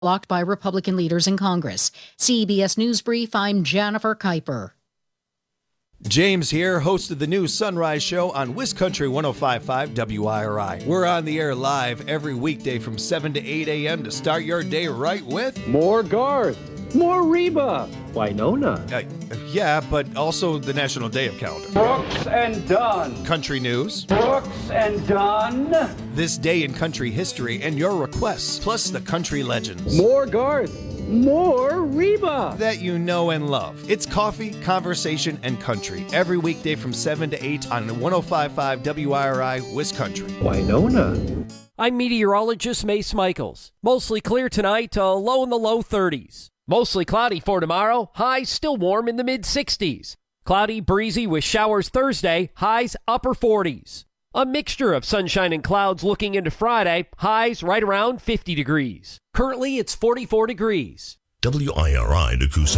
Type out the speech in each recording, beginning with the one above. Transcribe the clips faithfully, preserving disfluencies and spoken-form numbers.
blocked by Republican leaders in Congress. C B S News Brief, I'm Jennifer Kuiper. James here, host of the new Sunrise Show on WisCountry one oh five point five W I R I. We're on the air live every weekday from seven to eight a.m. to start your day right with more Garth, more Reba, Winona. Uh, yeah, but also the National Day of Calendar. Brooks and Dunn. Country news. Brooks and Dunn. This day in country history and your requests, plus the country legends. More Garth. More Reba that you know and love. It's coffee, conversation, and country every weekday from seven to eight on one oh five point five W I R I WisCountry. Winona. I'm meteorologist Mace Michaels. Mostly clear tonight, uh, low in the low thirties. Mostly cloudy for tomorrow, highs still warm in the mid sixties. Cloudy, breezy with showers Thursday, highs upper forties. A mixture of sunshine and clouds looking into Friday, highs right around fifty degrees. Currently, it's forty-four degrees. W I R I Nakusa.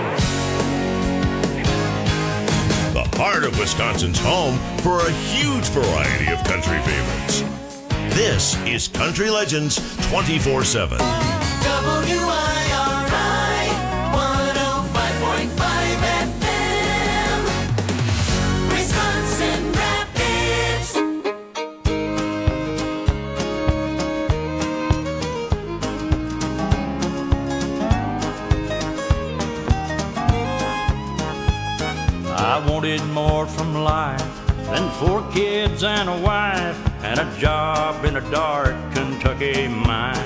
The heart of Wisconsin's home for a huge variety of country favorites. This is Country Legends twenty-four seven. W I R I one oh five point five F M. Wisconsin Rapids. I wanted more from life than four kids and a wife and a job in a dark Kentucky mine.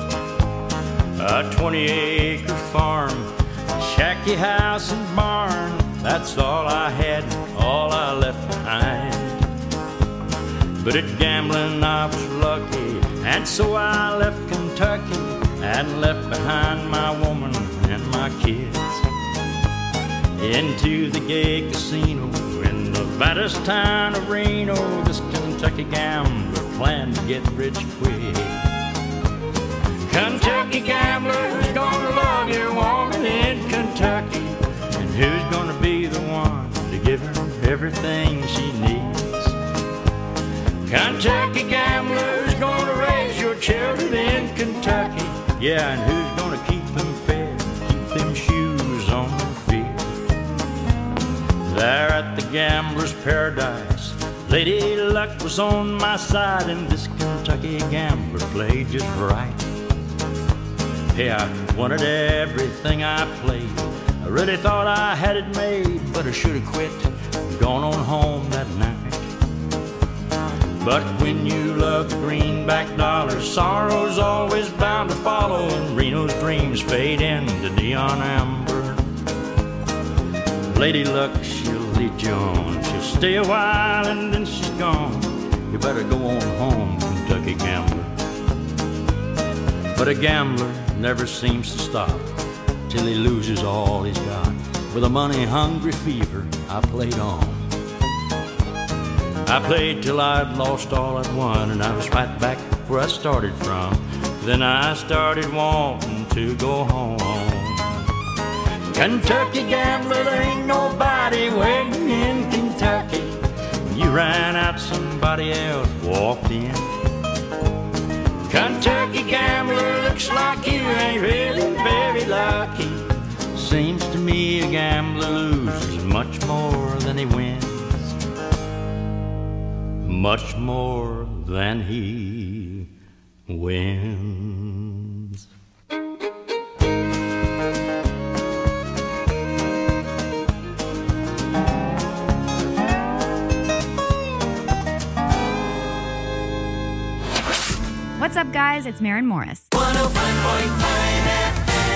A twenty-acre farm, shacky house and barn, that's all I had, all I left behind. But at gambling I was lucky, and so I left Kentucky and left behind my woman and my kids. Into the gay casino in Nevada's town of Reno, this Kentucky gambler planned to get rich quick. Kentucky gambler, who's gonna love your woman in Kentucky? And who's gonna be the one to give her everything she needs? Kentucky gambler, who's gonna raise your children in Kentucky? Yeah, and who's gonna keep them fed, keep them shoes on their feet? There at the gambler's paradise, Lady Luck was on my side, and this Kentucky gambler played just right. Hey, I wanted everything I played. I really thought I had it made, but I should have quit and gone on home that night. But when you love the greenback dollar, sorrow's always bound to follow, and Reno's dreams fade into neon amber. Lady Luck, she'll lead you on. She'll stay a while and then she's gone. You better go on home, Kentucky gambler. But a gambler never seems to stop till he loses all he's got. With a money-hungry fever, I played on. I played till I'd lost all I'd won, and I was right back where I started from. Then I started wanting to go home. Kentucky gambler, there ain't nobody waiting in Kentucky. When you ran out, somebody else walked in. Kentucky gambler, looks like you ain't really very lucky. Seems to me a gambler loses much more than he wins. Much more than he wins. What's up, guys? It's Maren Morris. one oh five point five F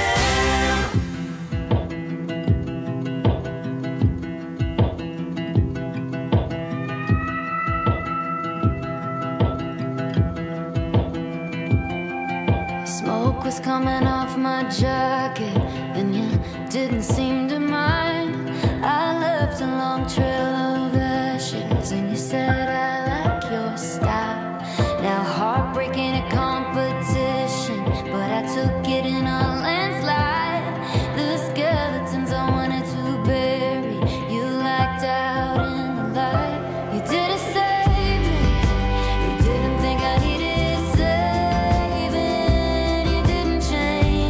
M. Smoke was coming off my jacket, and you didn't seem to mind. I left a long trail of ashes, and you said I like your style. Now heartbreaking a competition, but I took it in a landslide. The skeletons I wanted to bury, you locked out in the light. You didn't save me, you didn't think I needed saving. You didn't change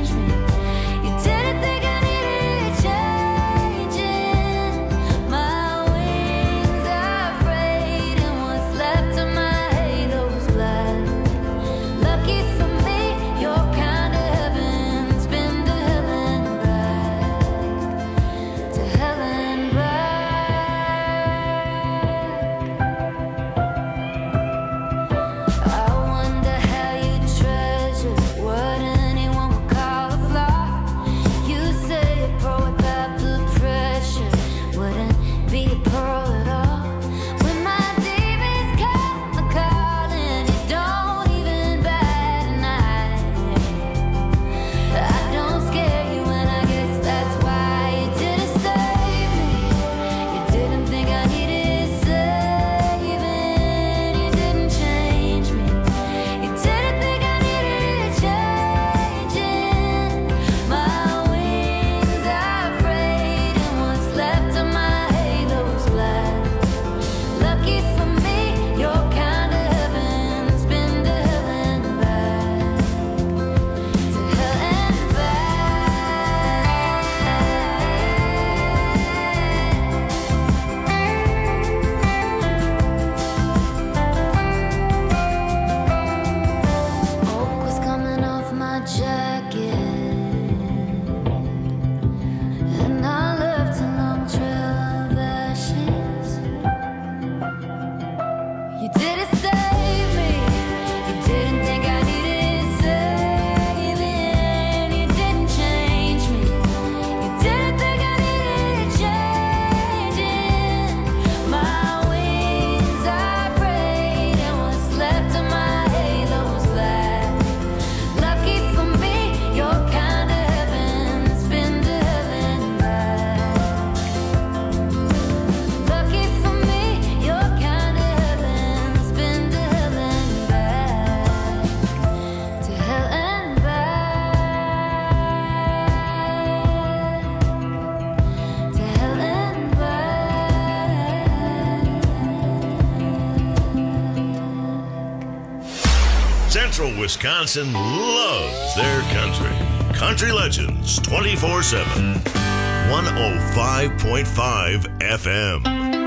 Central Wisconsin loves their country. Country Legends twenty-four seven. one oh five point five F M.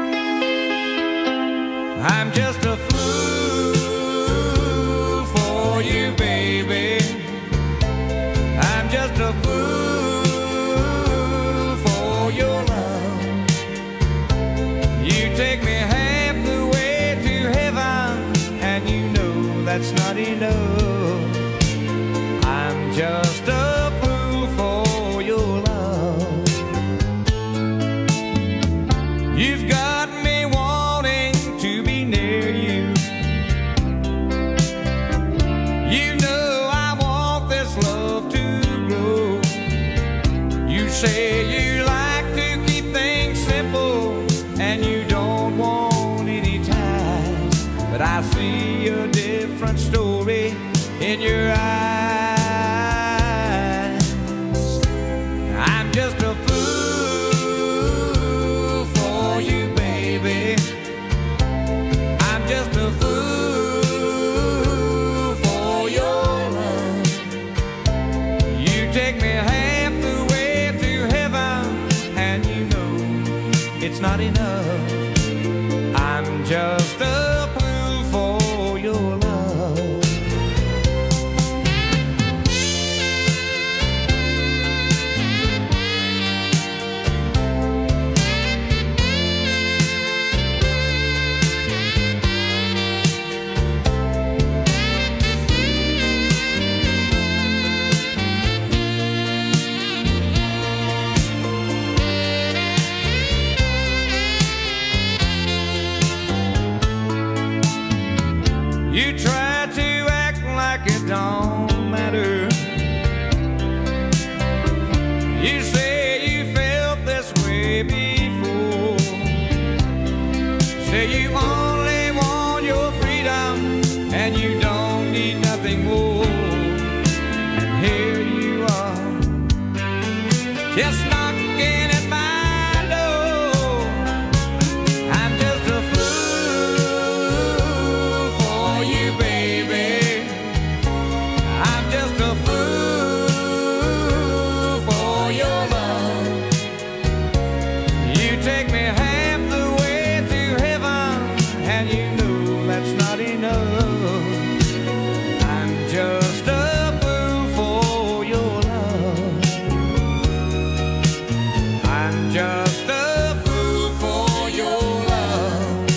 I'm just a fool for you, baby. I'm just a fool for your love. You take me half the way to heaven, and you know that's not enough. I'm just a fool for your love. You've got me wanting to be near you. You know I want this love to grow. You say you like to keep things simple and you don't want any ties, but I see a different story in your eyes. I'm just a fool for you, baby. I'm just a fool for your love. You take me half the way to heaven, and you know it's not enough. I'm just a fool for your love. You try to act like it don't matter. You say you felt this way before. Say you only want your freedom and you don't need nothing more. And here you are, just knocking at my door. I'm just a fool for you, baby. I'm just a fool for your love. You take me half the way to heaven, and you know that's not enough. I'm just a fool for your love. I'm just a fool for your love.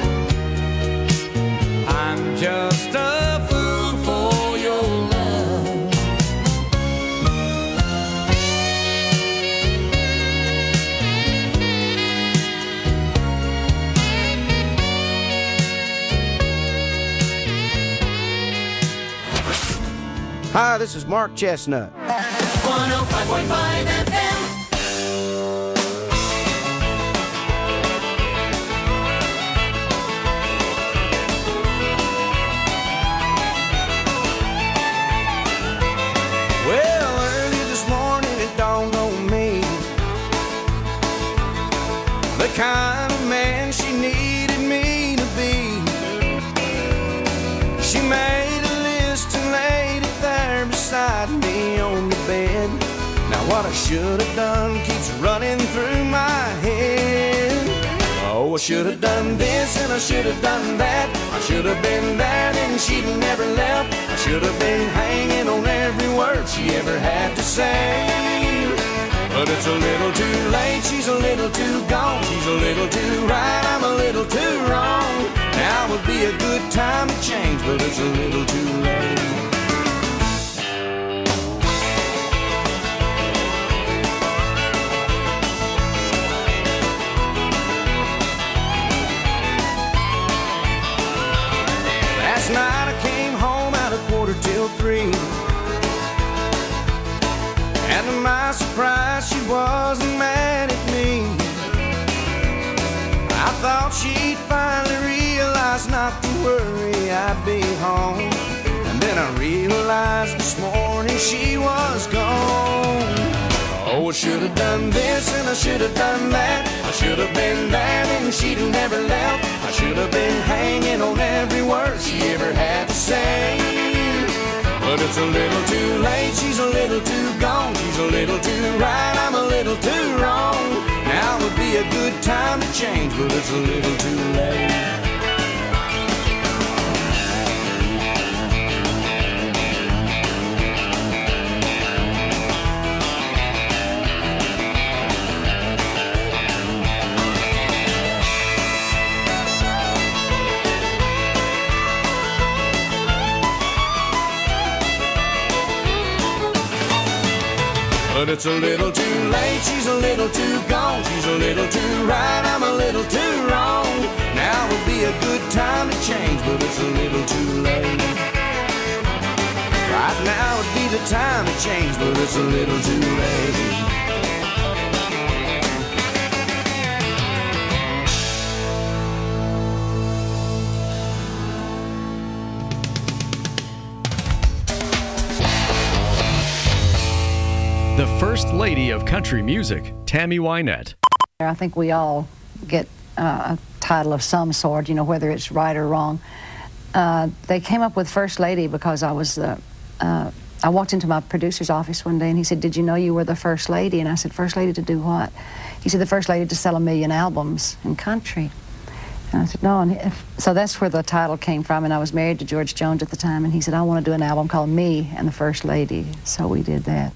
I'm just a fool for your love. Hi, this is Mark Chestnut. one oh five point five F M. Well, early this morning it dawned on me the kind of man she needed me to be. She made a list and laid it there beside me on the bed. Now what I should have done keeps running through my head. Oh, I should have done this and I should have done that. I should have been there and she'd never left. I should have been hanging on every word she ever had to say. But it's a little too late, she's a little too gone. She's a little too right, I'm a little too wrong. Now would be a good time to change, but it's a little too late. Last night I came home at a quarter till three, and to my surprise she wasn't mad at me. I thought she'd finally realize not to worry, I'd be home. And then I realized this morning she was gone. Oh, I should have done this and I should have done that. I should have been there and she'd have never left. I should have been hanging on every word she ever had to say. But it's a little too late, she's a little too gone. She's a little too right, I'm a little too wrong. Now would be a good time to change, but it's a little too late. But it's a little too late, she's a little too gone. She's a little too right, I'm a little too wrong. Now would be a good time to change, but it's a little too late. Right now would be the time to change, but it's a little too late. The First Lady of Country Music, Tammy Wynette. I think we all get uh, a title of some sort, you know, whether it's right or wrong. Uh, they came up with First Lady because I was the, uh, I walked into my producer's office one day and he said, did you know you were the First Lady? And I said, First Lady to do what? He said, the First Lady to sell a million albums in country. And I said, no. And if, so that's where the title came from. And I was married to George Jones at the time. And he said, I want to do an album called Me and the First Lady. So we did that.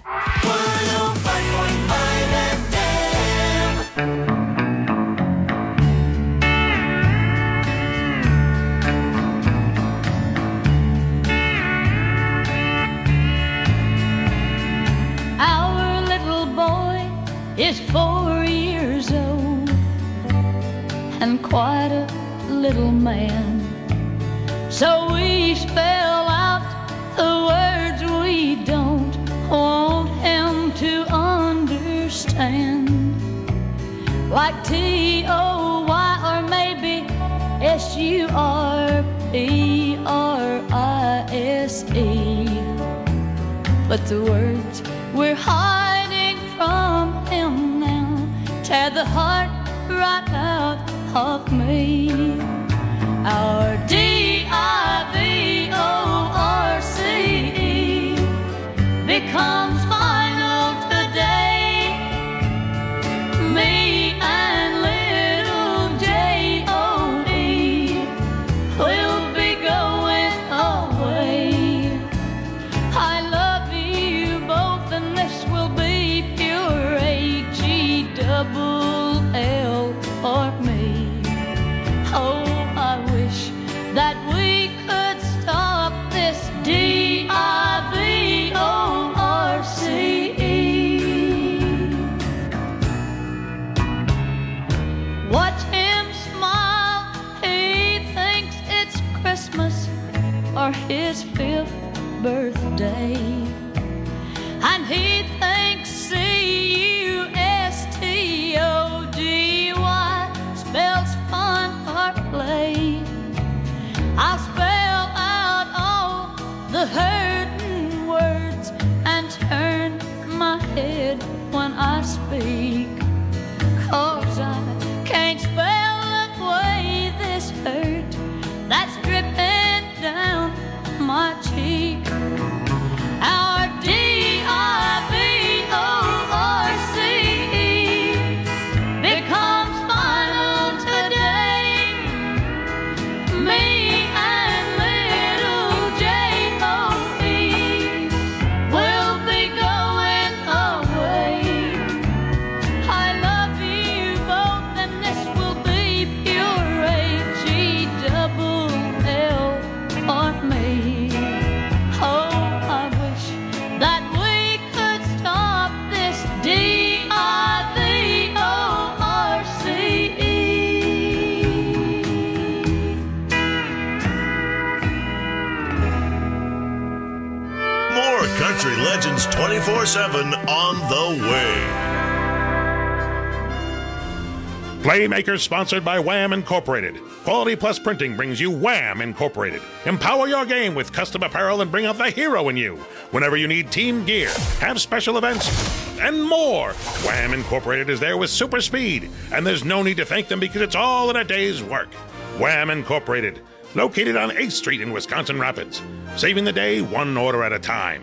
Our little boy is four years old and quite a little man. So we spell out the words we don't want him to understand, like T O Y or maybe S U R P R I S E. But the words we're hiding from him now tear the heart right out of me. Our D I V O R C E becomes final today. Me and little J O E will be going away. I love you both and this will be pure H E double L for me. Oh, I wish that we could stop this D I V O R C E. Watch him smile, he thinks it's Christmas or his fifth birthday. And he thinks C U S T O G Y spells fun or play. I'll spell out all the hurting words and turn my head when I speak, 'cause I can't spell away this hurt that's dripping down my cheek. Our D I V O R C E becomes final today. Me and little J O E will be going away. I love you both and this will be pure H E double L for me. Oh, I wish that we could stop this D I V O R C E. More Country Legends twenty-four seven on the way. Playmakers sponsored by Wham Incorporated. Quality Plus Printing brings you Wham Incorporated. Empower your game with custom apparel and bring out the hero in you. Whenever you need team gear, have special events, and more, Wham Incorporated is there with super speed. And there's no need to thank them because it's all in a day's work. Wham Incorporated, located on eighth Street in Wisconsin Rapids. saving the day one order at a time.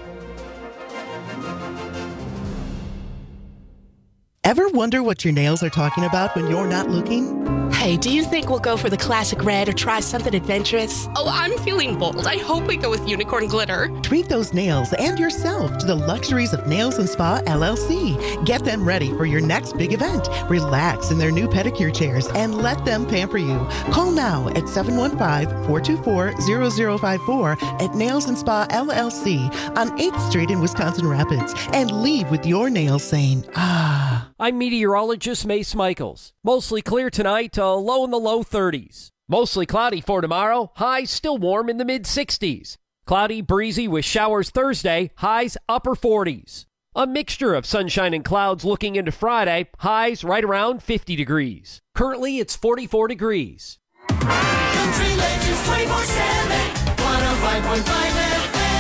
Ever wonder what your nails are talking about when you're not looking? Hey, do you think we'll go for the classic red or try something adventurous? Oh, I'm feeling bold. I hope we go with unicorn glitter. Treat those nails and yourself to the luxuries of Nails and Spa L L C. Get them ready for your next big event. Relax in their new pedicure chairs and let them pamper you. Call now at seven one five, four two four, zero zero five four at Nails and Spa L L C on eighth Street in Wisconsin Rapids and leave with your nails saying, ah. I'm meteorologist Mace Michaels. Mostly clear tonight, uh, low in the low thirties. Mostly cloudy for tomorrow, highs still warm in the mid sixties. Cloudy, breezy with showers Thursday, highs upper forties. A mixture of sunshine and clouds looking into Friday, highs right around fifty degrees. Currently, it's forty-four degrees. Country Legends twenty-four seven, one oh five point five F M.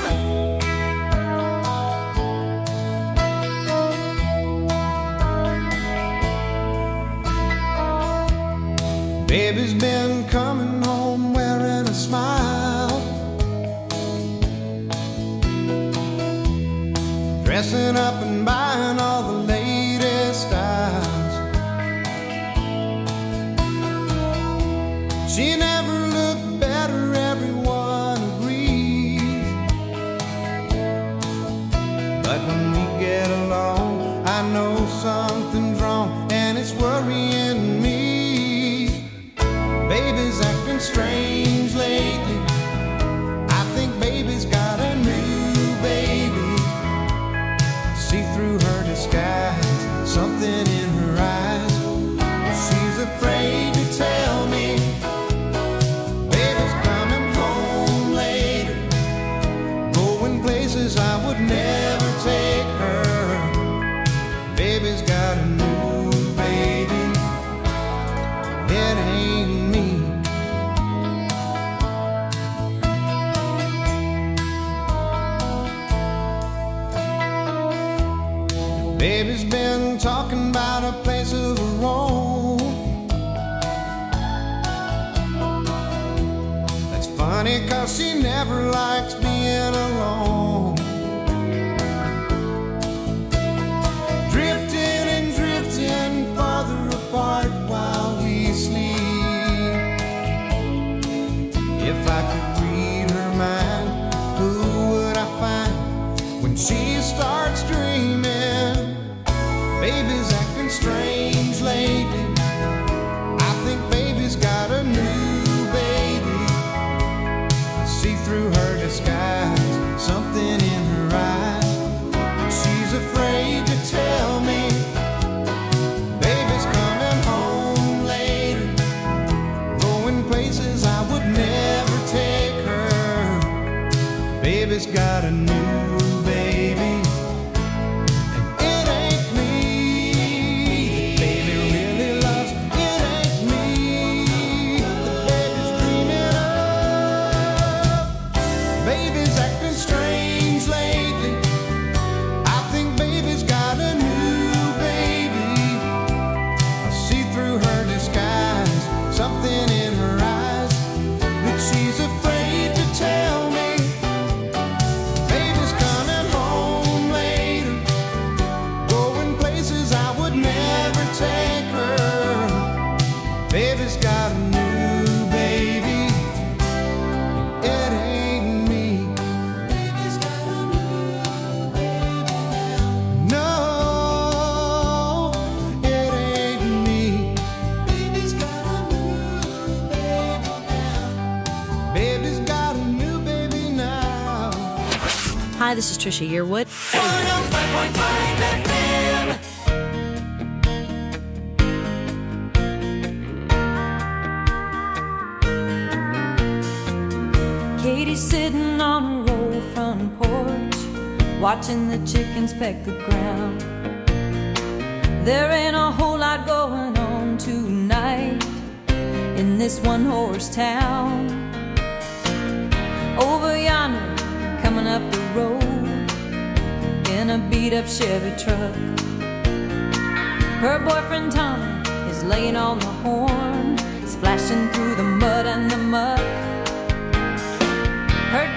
Baby's been coming home wearing a smile, dressing up and buying all the latest styles. She never looked better, everyone agrees. But when we get along, I know something's wrong, and it's worrying me. Baby's acting strange lately. I think baby's got a new baby. See through her disguise, something in her eyes. She's afraid to tell me. Baby's coming home later, going places I would never take her. Baby's got a new baby. It ain't me. Baby's been talking about a place of her own. That's funny, cause she never likes being alone. Drifting and drifting farther apart while we sleep. If I could read her mind, who would I find when she starts dreaming? Baby's acting strange lately. I think baby's got a new baby. I see through her disguise, something in her eyes. She's afraid to tell me. Baby's coming home later, going places I would never take her. Baby's got a new baby. Hi, this is Trisha Yearwood. one oh five point five F M. Katie's sitting on her old front porch, watching the chickens peck the ground. There ain't a whole lot going on tonight in this one-horse town. Over yonder, coming up the road in a beat-up Chevy truck, her boyfriend Tommy is laying on the horn, splashing through the mud and the muck. Her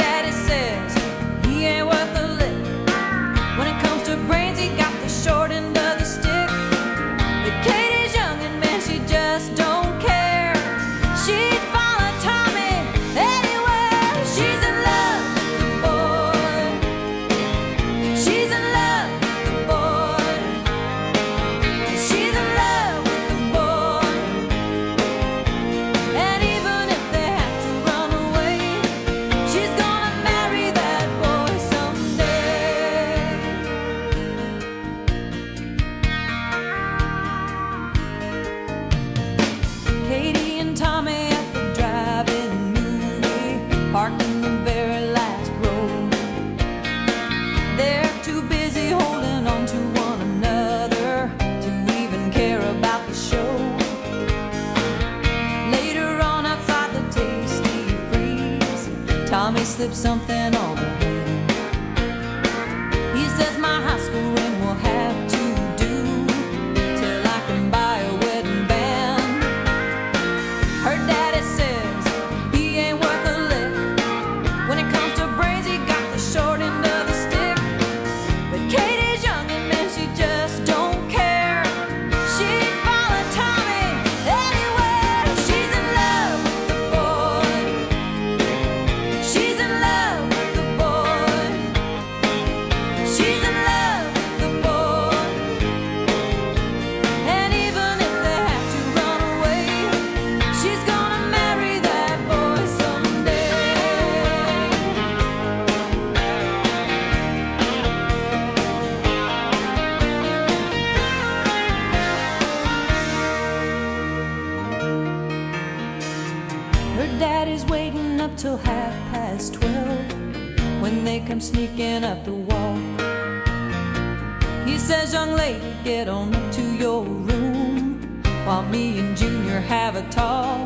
slip something on her hand. He says my high school ring will have to do till I can buy a wedding band. Her daddy says he ain't worth a lick. When it comes to brains, he got the short end of the stick. But Katie's young and man, she just don't care. She'd follow Tommy anywhere. She's in love with the boy. She's in love with the boy. She's in love with the boy. And even if they have to run away, she's gonna marry that boy someday. Her daddy's waiting up till half past twelve when they come sneaking up the wall. He says, young lady, get on up to your room while me and Junior have a talk.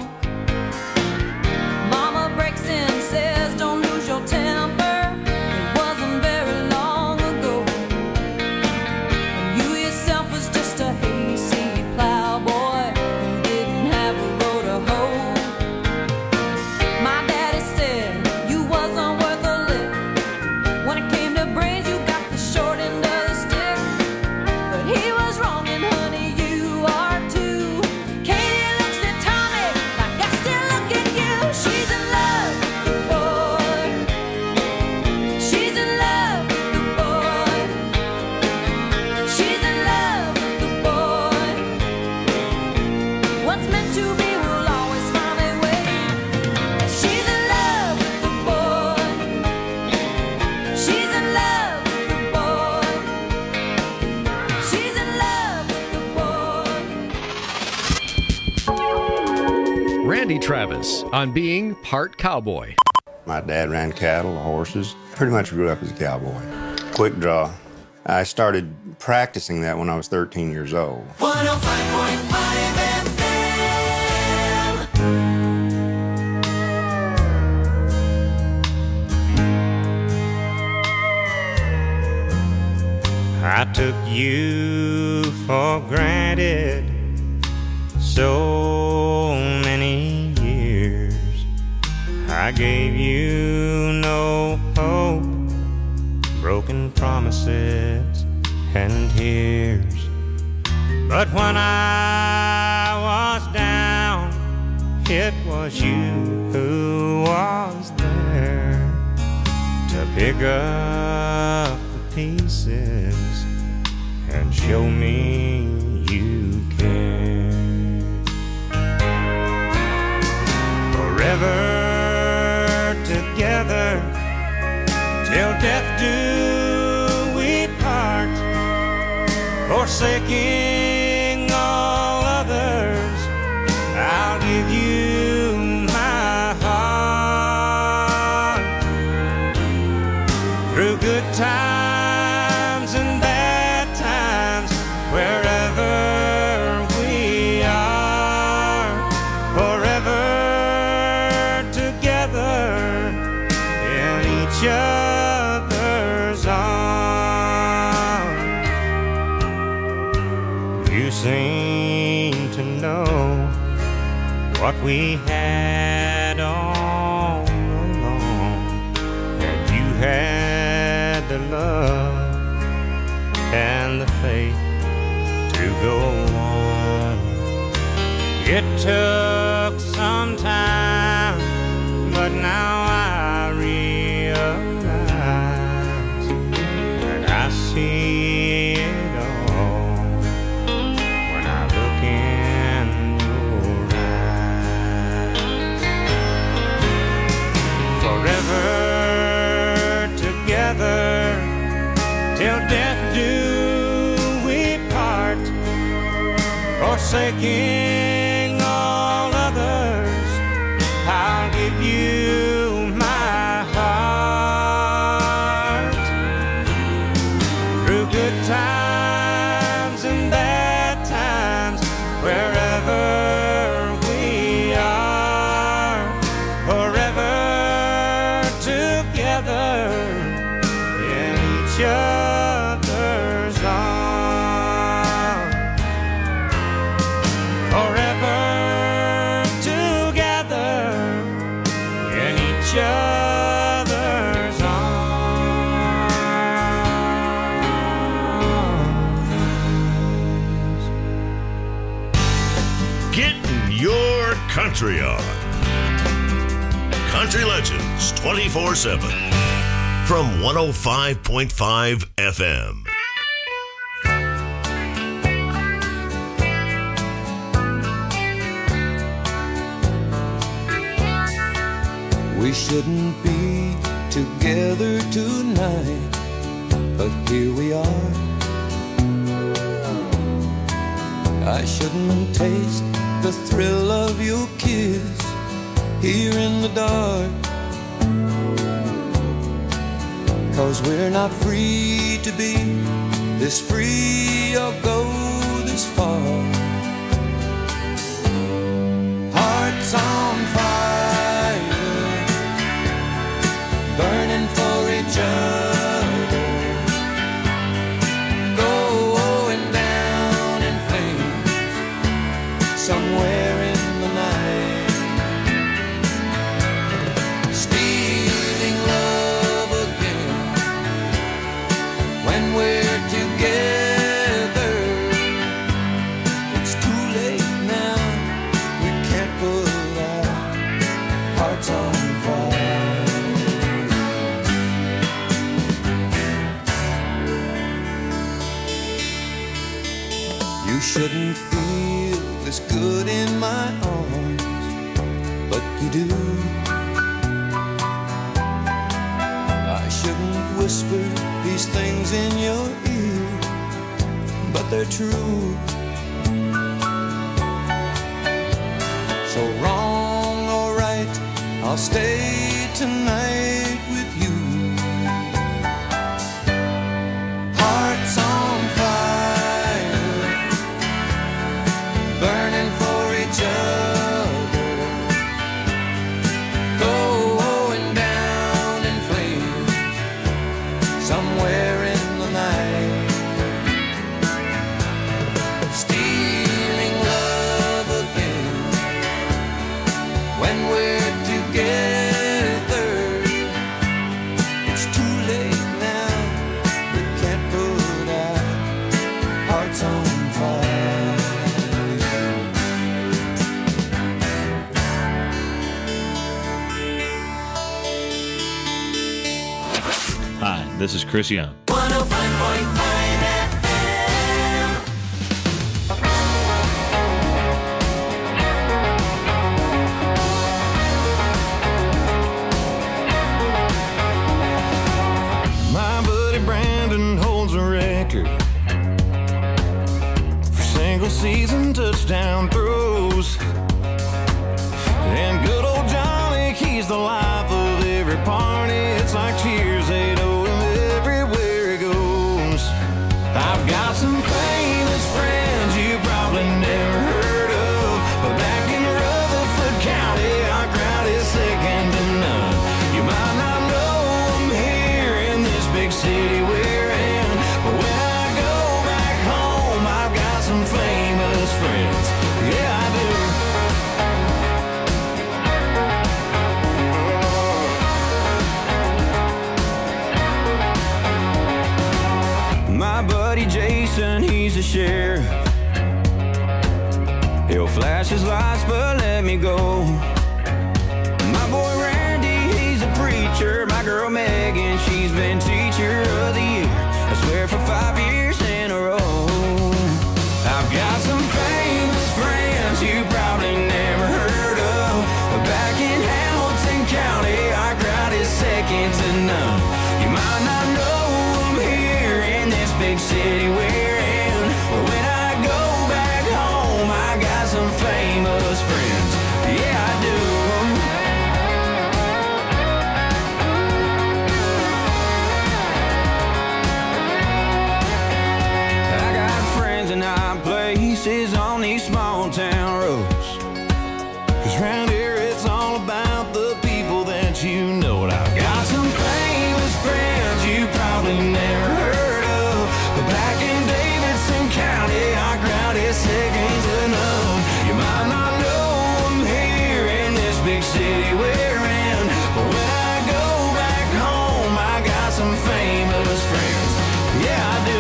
Mama breaks in and says, don't lose your temper. It wasn't very long ago. And you yourself was just a hayseed plowboy who didn't have a row to hoe. My daddy said you wasn't worth a lick. When it came to brains, you got the short end of the stick. But he was wrong, and honey, you are too. Katie looks at Tommy like I still look at you. She's in love with the boy. She's in love with the boy. She's in love with the boy. What's meant to be will always find a way. She's in love with the boy. She's in love with the boy. She's in love with the boy. Randy Travis on being part cowboy. My dad ran cattle, horses. Pretty much grew up as a cowboy. Quick draw. I started practicing that when I was thirteen years old. one oh five point five F I took you for granted so many years. I gave you no hope, broken promises and tears. But when I was down, it was you who was there to pick up the pieces and show me you care. Forever together till death do we part, forsaking all others. I'll give you my heart. Through good times and bad times, wherever we are, forever together in each other's arms. You seem to know what we had all along, and you had the love and the faith to go on. It took some time, but now I realize that I see it all when I look in your eyes. Forever together till death do we part, forsaking all others. I'll give you my heart. Through good times and bad times, wherever we are, forever together country on. Country Legends twenty-four seven from one oh five point five F M. We shouldn't be together tonight, but here we are. I shouldn't taste the thrill of your kiss here in the dark, 'cause we're not free to be this free or go this far. Hearts on fire, burning for each other, going down in flames somewhere in the night, stealing love again when we're together. It's too late now, we can't put our hearts on fire. You shouldn't feel this good in my arms, but you do. I shouldn't whisper these things in your ear, but they're true. So wrong or right, I'll stay tonight with you. Hearts on fire, burning for each other, going down in flames somewhere in the night, stealing love again when we're together. It's too late now, we can't put our hearts on fire. Hi, this is Chris Young. one oh five point five F My buddy Brandon holds a record for single season touchdown throws. And good old Johnny, he's the life of every party. It's like cheers, they know him everywhere he goes. I've got some famous friends you probably never heard of, but back in Rutherford County, our crowd is second to none. You might not know them here in this big city we're in, but when I go back home, I've got some famous friends. Yeah, I do. My buddy Jason, he's a sheriff. He'll flash his lights, but let me go. My boy Randy, he's a preacher. My girl Megan, she's been teacher of the year, I swear for five years in a row. I've got some famous friends you probably never heard of, but back in Hamilton County, our crowd is second to none. You might not know them here in this big city we're in, but when I go back home, I got some famous friends. Yeah, I do. I got friends in high places on these small town roads, 'cause round here it's all about the people that you know. And I've got some famous friends you probably never heard of, but back in Davidson County, our crowd is second to none. You might not know them here in this big city we're in, but when I go back home, I got some famous friends. Yeah, I do.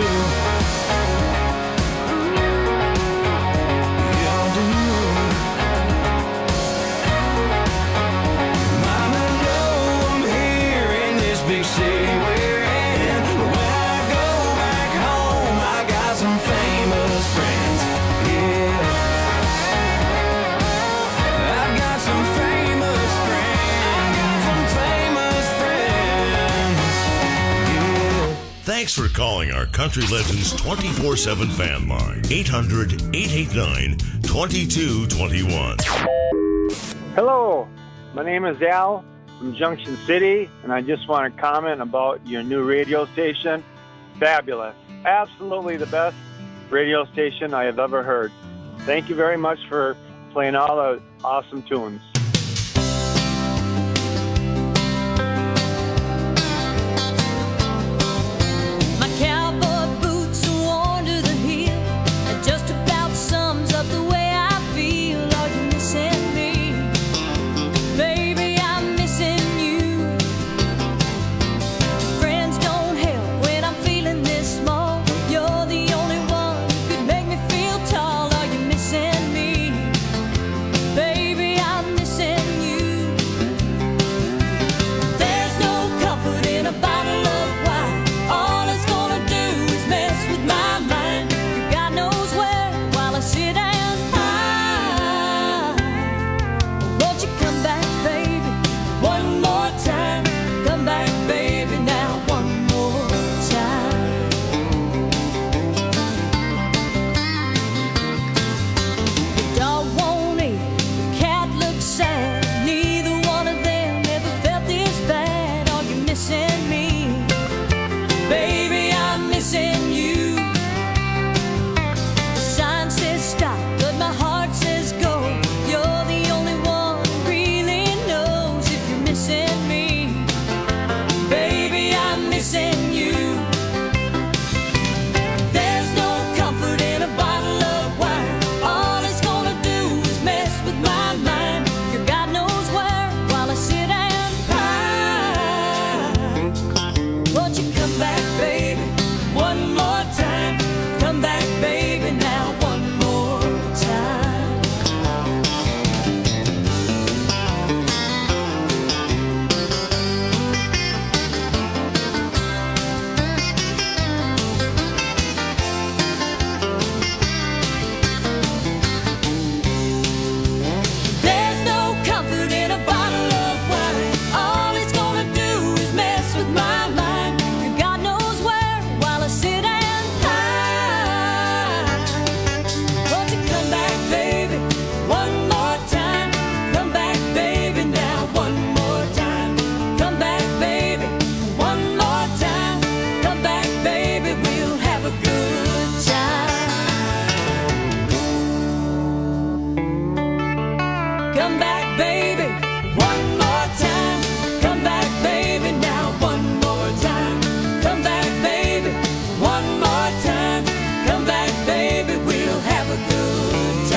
Yeah, I do. Thanks for calling our Country Legends twenty-four seven fan line. eight hundred, eight eight nine, two two two one. Hello, my name is Al from Junction City, and I just want to comment about your new radio station. Fabulous. Absolutely the best radio station I have ever heard. Thank you very much for playing all the awesome tunes. My cowboy boots are worn to the heel. That just about sums up the way I feel. Are you missing me? Baby, I'm missing you. Friends don't help when I'm feeling this small. You're the only one who could make me feel tall. Are you missing me? Baby, I'm missing you. There's no comfort in a bottle of wine. All it's gonna do is mess with my mind. You God knows where while I sit and hide. Won't you come back, baby, one more time? Come back, baby, now one more time. The dog won't eat, the cat looks sad. Neither one of them ever felt this bad. Are you missing me? Baby, I'm missing you. The sign says stop, but my heart says go. You're the only one who really knows if you're missing me. Baby, I'm missing you. There's no comfort in a bottle of wine. All it's gonna do is mess with my mind. Your God knows where while I sit and pine. Won't you come back, baby, one more time? Come back, baby, now one more time. There's no comfort in a bottle of wine. All it's gonna do is mess with my mind. Your God knows where while I sit and hide. Won't you come back, baby, one more time? Come back, baby, now one more time. Come back, baby, one more time. Come back, baby, we'll have a good time. Come back, baby, one more time. Come back, baby, now one more time. Come back, baby, one more time. Come back, baby, we'll have a good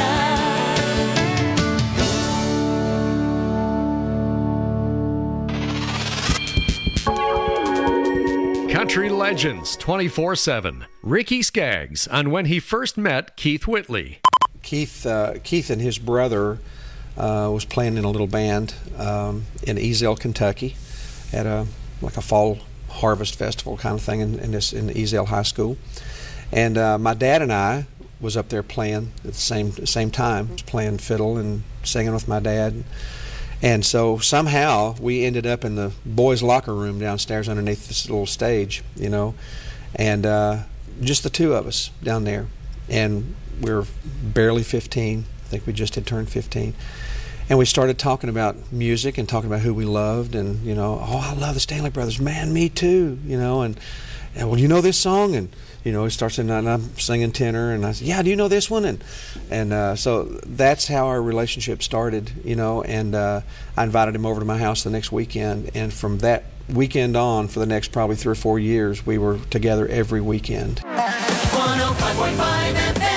time. Country Legends twenty-four seven. Ricky Skaggs on when he first met Keith Whitley. Keith, uh, Keith and his brother uh, was playing in a little band um, in Easdale, Kentucky, at a like a fall harvest festival kind of thing in, in this in Easdale High School. And uh, my dad and I was up there playing at the same same time, playing fiddle and singing with my dad. And so somehow we ended up in the boys' locker room downstairs underneath this little stage, you know, and uh, just the two of us down there. And we were barely fifteen. I think we just had turned fifteen. And we started talking about music and talking about who we loved, and, you know, oh, I love the Stanley Brothers. Man, me too, you know, and, and well, you know this song? And, you know, he starts singing, and I'm singing tenor, and I said, yeah, do you know this one? And and uh, so that's how our relationship started, you know, and uh, I invited him over to my house the next weekend, and from that weekend on, for the next probably three or four years, we were together every weekend. one oh five point five F M.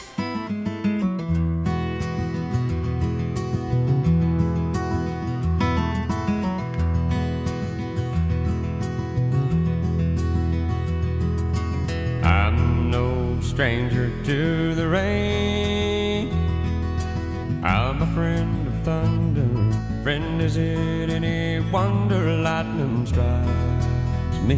I'm no stranger to the rain. I'm a friend of thunder. Friend, is it any wonder lightning strikes me?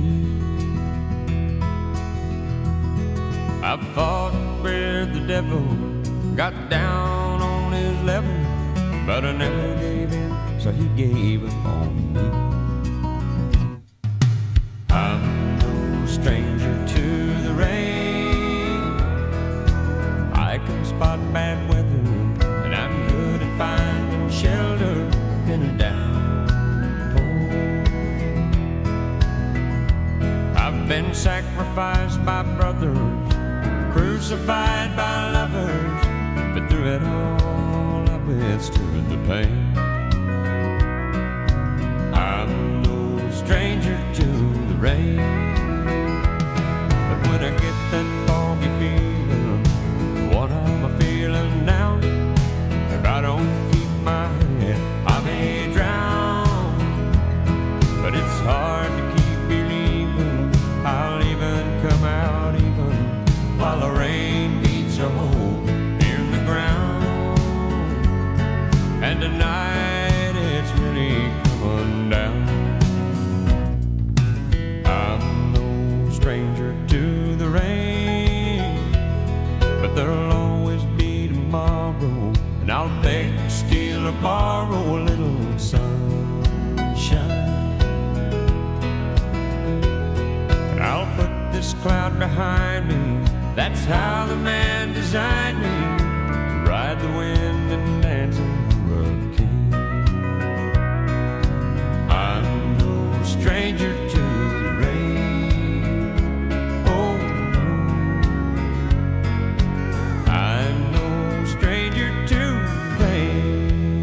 I fought with the devil, got down on his level, but I never gave in, so he gave up on me. I'm no stranger stranger to the rain. I can spot bad weather, and I'm good at finding shelter in a downpour. I've been sacrificed by brothers, crucified by lovers, but through it all I withstood the pain. I'm no stranger to the rain, but when I get that foggy feeling, what am I feeling now? If I don't keep my head, I may drown. But it's hard to keep believing I'll even come out even while the rain beats a hole in the ground. And tonight it's really coming down. I'm no stranger to the rain, but there'll always be tomorrow, and I'll beg, steal, or borrow a little sunshine. And I'll put this cloud behind me. That's how the man designed me, to ride the wind and dance in the hurricane. I'm no stranger to the rain. Oh no, I'm no stranger to the rain.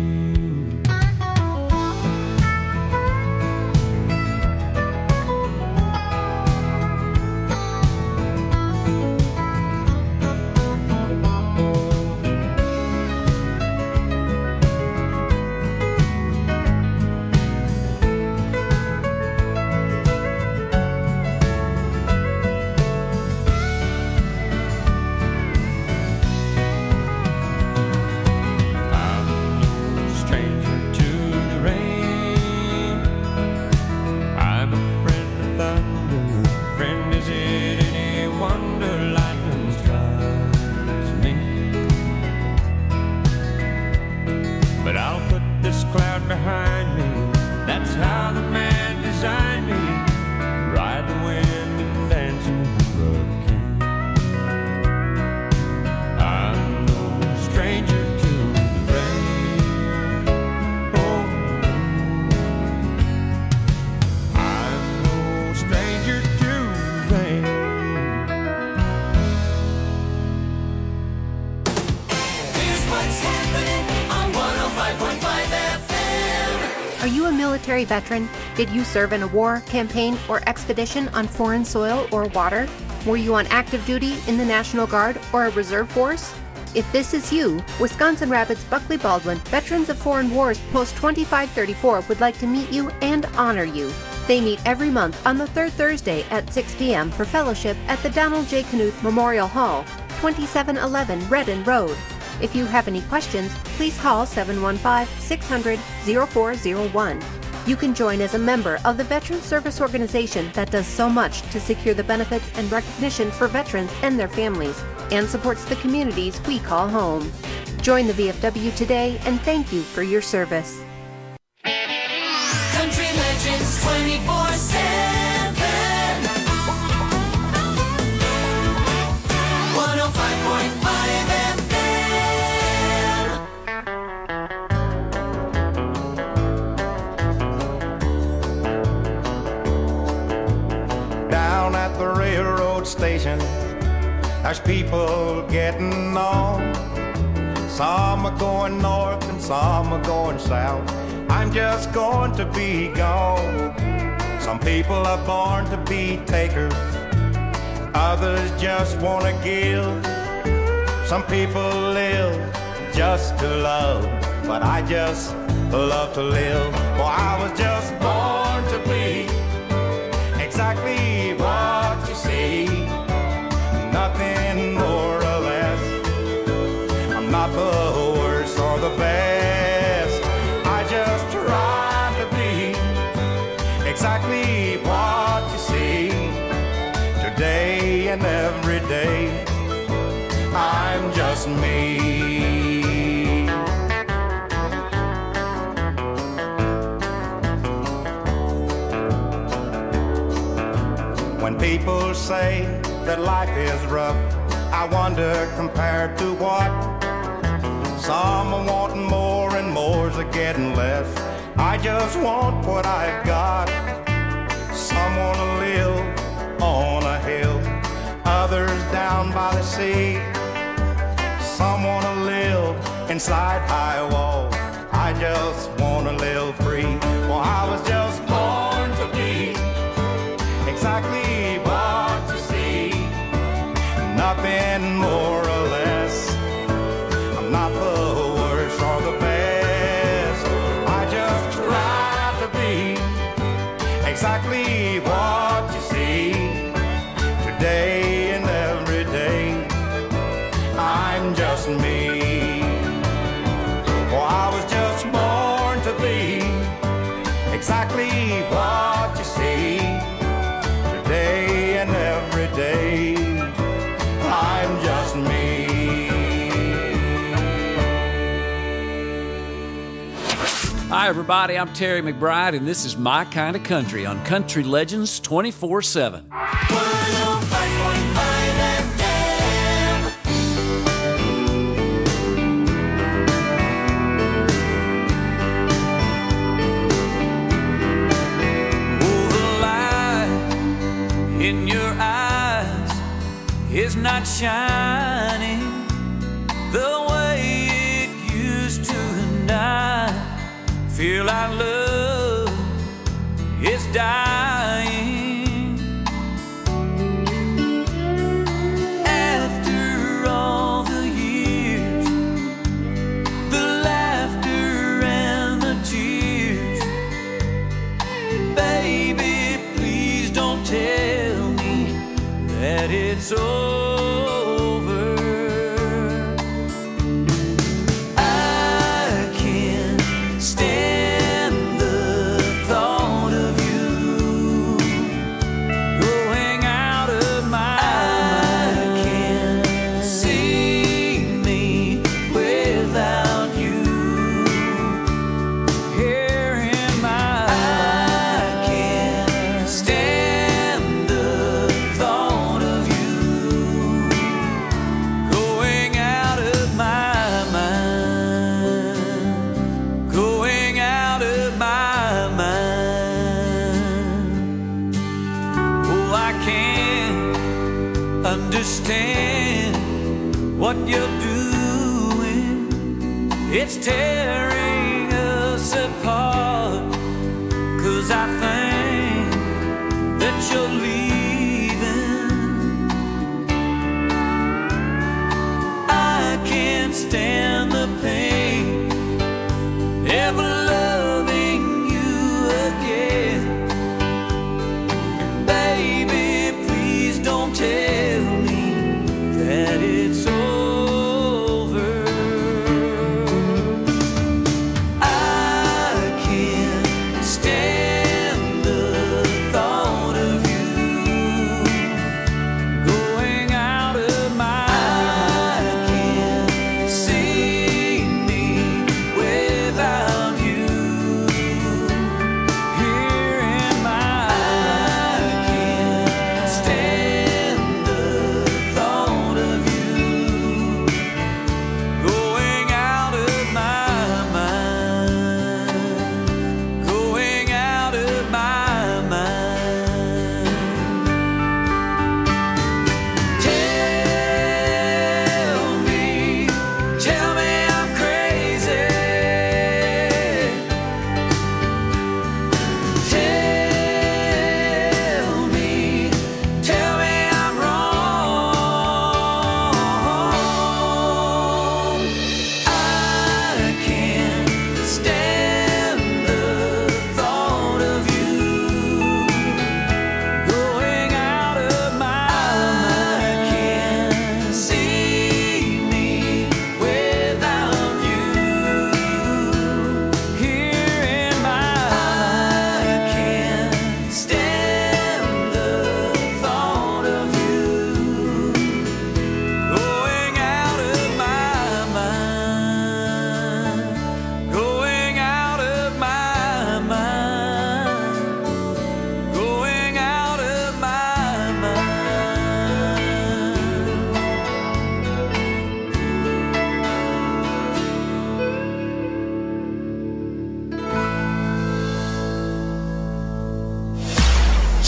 Military veteran? Did you serve in a war, campaign, or expedition on foreign soil or water? Were you on active duty in the National Guard or a reserve force? If this is you, Wisconsin Rapids Buckley Baldwin Veterans of Foreign Wars Post twenty-five thirty-four would like to meet you and honor you. They meet every month on the third Thursday at six p.m. for fellowship at the Donald J. Knuth Memorial Hall, twenty-seven eleven Redden Road. If you have any questions, please call seven one five, six hundred, oh four oh one. You can join as a member of the Veteran Service Organization that does so much to secure the benefits and recognition for veterans and their families, and supports the communities we call home. Join the V F W today, and thank you for your service. Country Legends twenty-four seven. one oh five point five F M. Down at the railroad station, there's people getting on. Some are going north and some are going south. I'm just going to be gone. Some people are born to be takers, others just want to give. Some people live just to love, but I just love to live. Well, I was just born to be exactly what you see, nothing more or less. I'm not the worst or the best, I just try to be exactly what you see. Today and every day, I'm just me. When people people say that life is rough, I wonder compared to what? Some are wanting more and more's are getting less. I just want what I've got. Some want to live on a hill, others down by the sea. Some want to live inside high walls. I just want to live free. Well, I was just born to be exactly what you see. Nothing more or less. I'm not the worst or the best. I just try to be exactly what you see. Today and every day, I'm just me. Well, I was just born to be exactly what you see. Today and every day, I'm just me. Hi, everybody. I'm Terry McBride, and this is My Kind of Country on Country Legends twenty-four seven. In your eyes is not shining the way it used to, and I feel our love is dying. After all the years, the laughter and the tears, baby, please don't tell that it's over. I can't stand the thought of you going out of my mind. I can't see me without you here in my life. I can't stand the thought of going out of my mind, going out of my mind. Oh, I can't understand what you're doing. It's tearing us apart, 'cause I think that you're leaving. I can't stand the pain, ever loving you again. Baby, please don't tell me that it's over.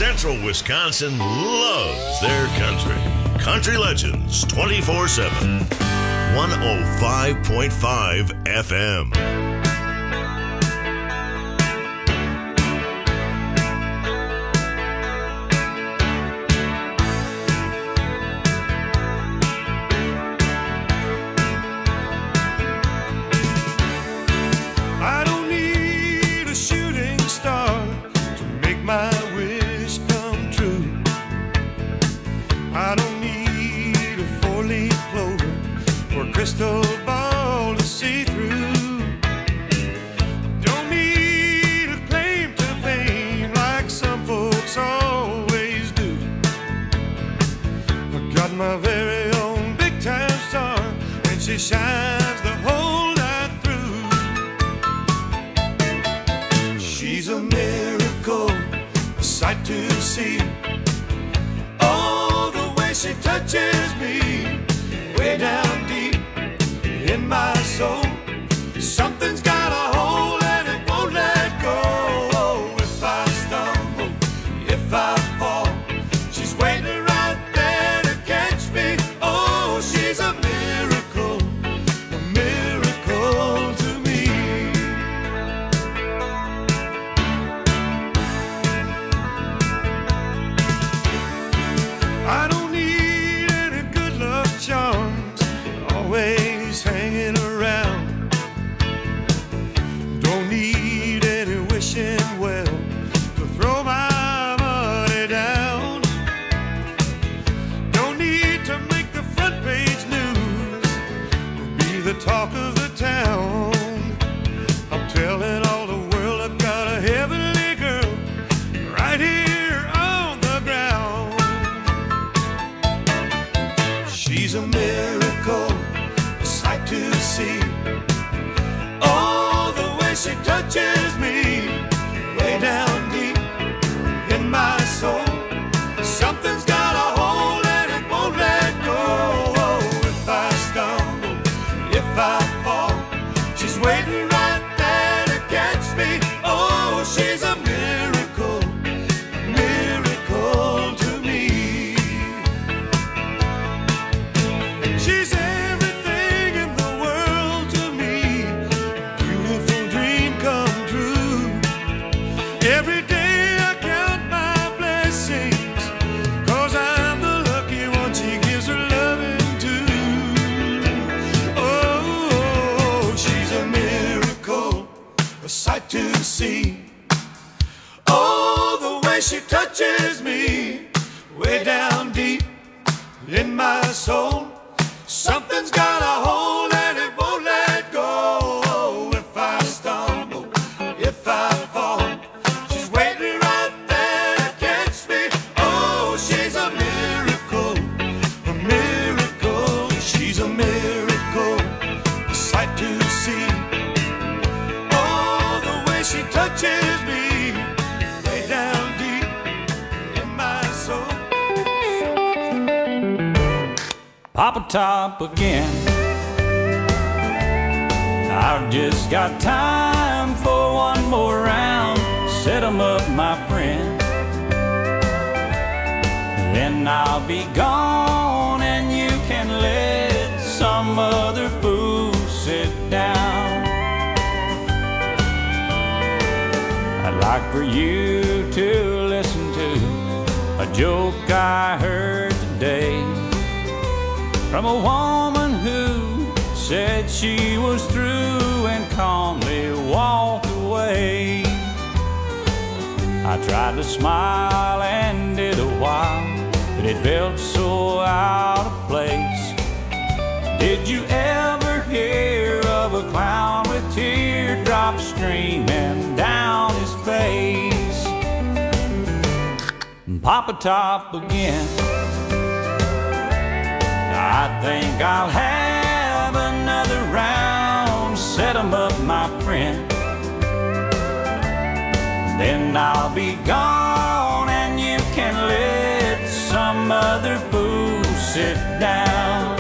Central Wisconsin loves their country. Country Legends twenty-four seven. one oh five point five F M. I don't need a shooting star to make my wish come true. I don't need a four-leaf clover or a crystal ball to see through. Don't need a claim to fame like some folks always do. I got my very own big-time star, and she shines the whole night through. She's a miracle, a sight to see. Oh, the way she touches me, way down deep in my soul. Something's got a hold and it won't let go. If I stumble, if I fall, she's waiting right there to catch me. Oh, she's a miracle, a miracle to me. I don't need any good luck charms, always hanging around. Don't need any wishing well to throw my money down. Don't need to make the front page news or be the talk of the town. I'm telling all the world I've got a heavenly girl right here on the ground. She's a miracle, a sight to see. Oh, the way she touches me, way down deep in my soul. Something's got a hold and it won't let go. Oh, if I stumble, if I fall, she's waiting right there to catch me. Oh, she's a miracle, a miracle to me. She's everything in the world to me, beautiful dream come true. Every day I count my blessings, 'cause I'm the lucky one she gives her loving to. Oh, she's a miracle, a sight to see. Oh, the way she touches me, way down deep in my soul. Something's got a hold and it won't let go. Oh, if I stumble, if I fall, she's waiting right there to catch me. Oh, she's a miracle, a miracle. She's a miracle, a sight to see. Oh, the way she touches me, way down deep in my soul. Papa Top again. I've just got time for one more round. Set 'em up, my friend. Then I'll be gone and you can let some other fool sit down. I'd like for you to listen to a joke I heard today from a woman who said she was through and calmly walked away. I tried to smile and did a while, but it felt so out of place. Did you ever hear of a clown with teardrops streaming down his face? Papa Top again. I think I'll have another round. Set 'em up, my friend. Then I'll be gone and you can let some other fool sit down.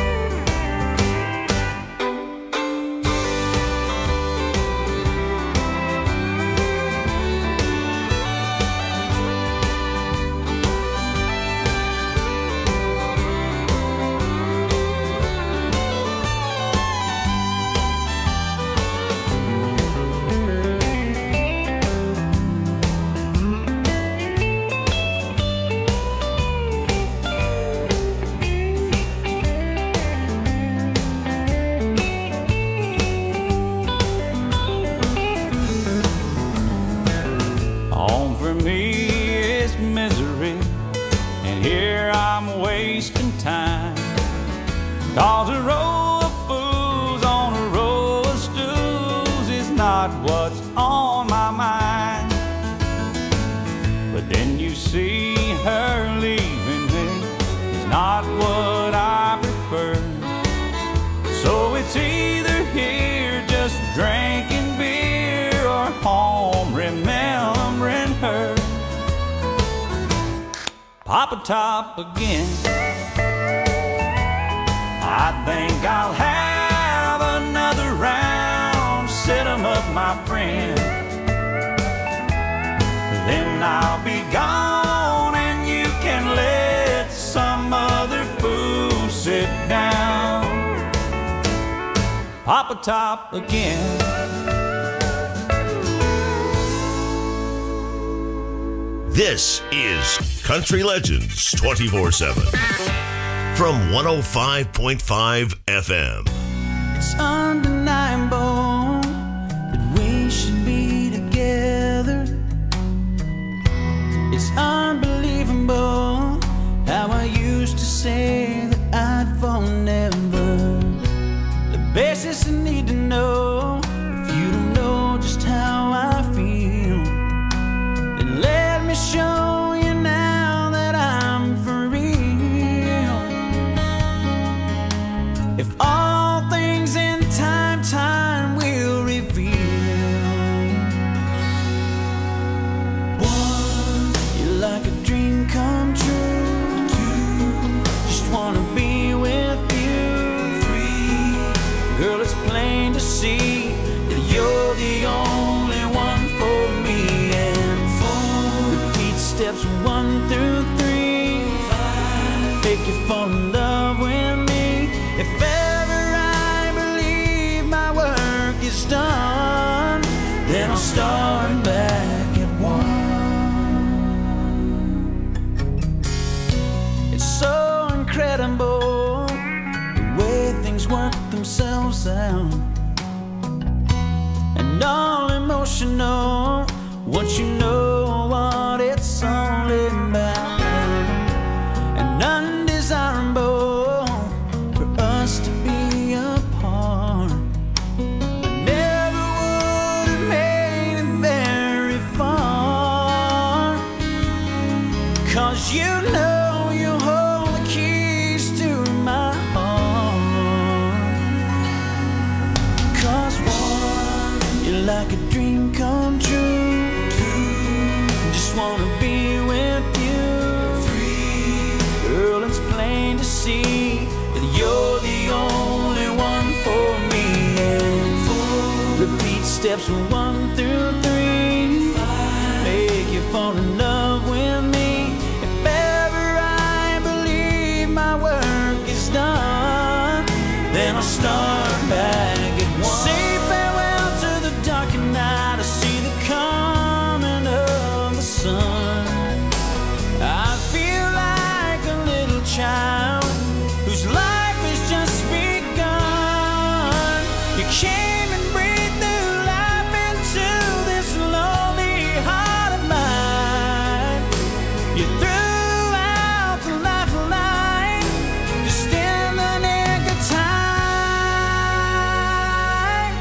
'Cause a row of fools on a row of stools is not what's on my mind. But then you see her leaving me, it's not what I prefer. So it's either here just drinking beer or home remembering her. Papa Top again. I think I'll have another round, set 'em up, my friend. Then I'll be gone and you can let some other fool sit down. Papa Top again. This is Country Legends twenty-four seven from one oh five point five F M. It's undeniable that we should be together. It's unbelievable how I used to say that I'd fall never. The basics I need to know, if you don't know just how I feel, then let me show you now that I'm for real. If all things in time, time will reveal. One, you're like a dream come true. Two, just wanna be with you. Three, girl, it's plain to see that you're the only one for me. And four, repeat steps one through three. Five, make you fall in love with me. If ever I believe my work is done, then I'll start back at one. It's so incredible the way things work themselves out, and all emotional once you know what it's all about, and undesirable for us to be apart. I never would have made it very far, 'cause you know you hold the keys to my heart. 'Cause one, you're like a dream come true. Just wanna be with you. Three, girl, it's plain to see that you're the only one for me. And four, repeat steps one through three. Five, make you fall in love with me. If ever I believe my work is done, then I'll start back at one. Say farewell to the dark and night. I see the coming of the sun. I feel like a little child whose life has just begun. You came and breathed new life into this lonely heart of mine. You threw out the lifeline just in the nick of time.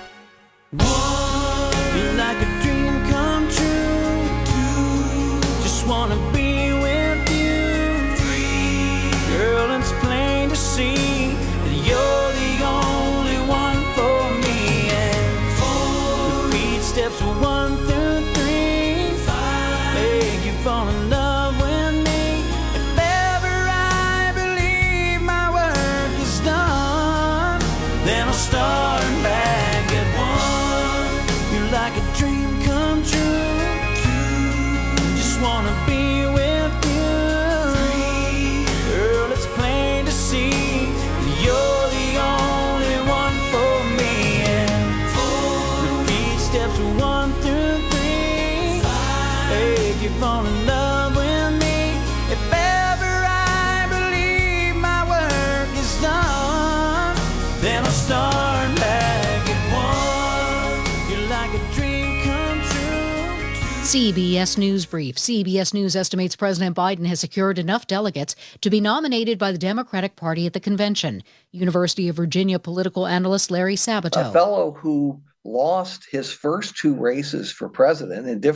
One, you're like a dream come true. Two, just wanna be with you. Three, girl, it's plain to see that you're the only one for me. And four, repeat steps one through three. Five, make you fall in love with me. If ever I believe my work is done, then I'll start back at one. You're like a dream come true. Two, just wanna be with you. Three, girl, it's plain to see that you're the only one for me. And four, repeat steps one through three. Five, make you fall in love with me. If ever I believe my work is done, then I'll start back at one. You're like a dream come true. C B S News Brief. C B S News estimates President Biden has secured enough delegates to be nominated by the Democratic Party at the convention. University of Virginia political analyst Larry Sabato. A fellow who lost his first two races for president in different